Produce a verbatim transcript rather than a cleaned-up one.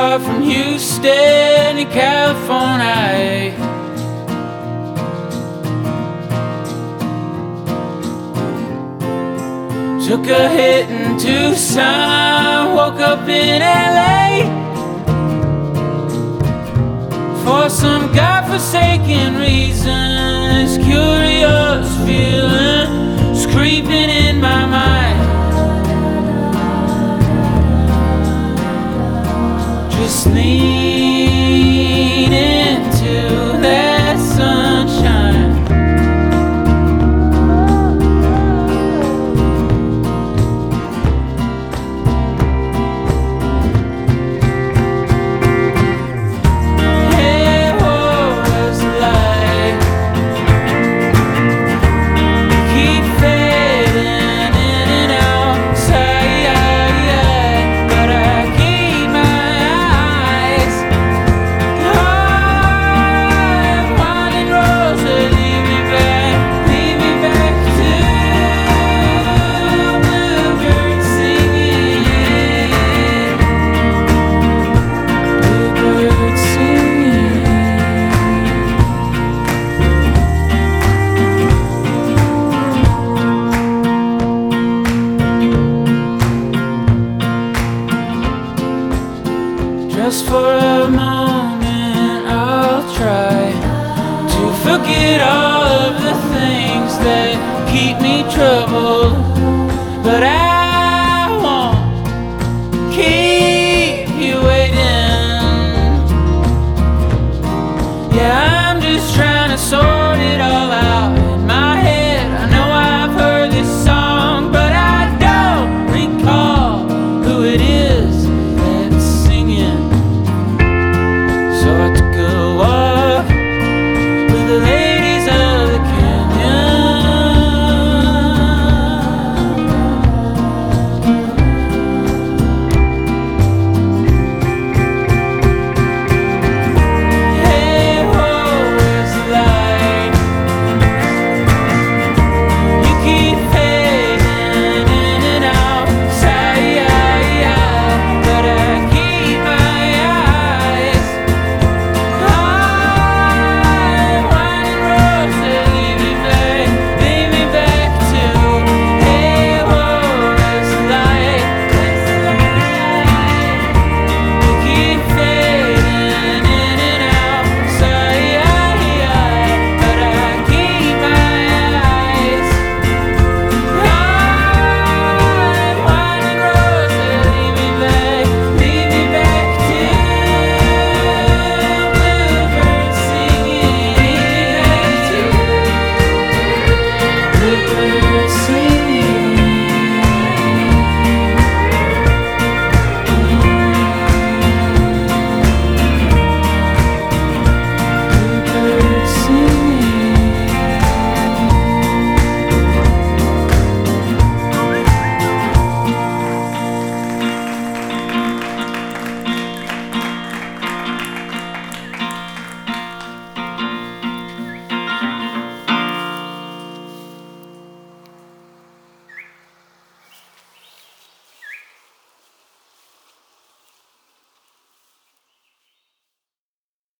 car from Houston to California. Took a hit in Tucson, woke up in L A for some godforsaken reason. This curious feeling is creeping in my mind. Just lean into that sunshine. Hey, what was it like? Keep fading in and outside, but I keep my eyes on winding roads that lead me back, lead me back to bluebirds singing, bluebirds singing. Just for a moment I'll try to forget all of the things that keep me troubled, but I